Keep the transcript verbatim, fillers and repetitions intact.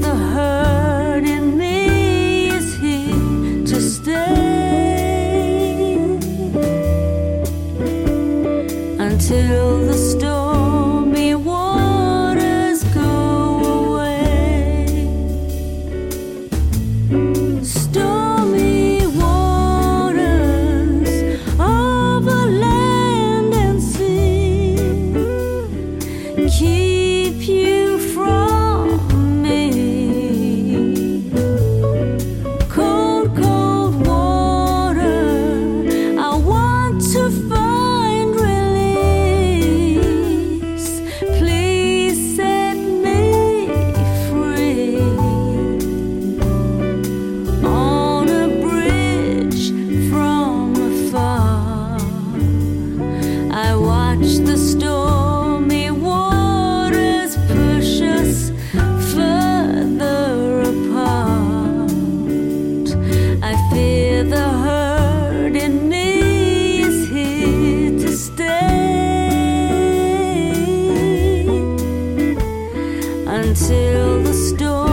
the hurt in me is here to stay until the stormy waters go away. Stormy waters over land and sea, keep you from me. Cold, cold water, I want to find release. Please set me free. On a bridge from afar, I watch the stormy waters push us further apart. I fear the hurt in me is here to stay until the storm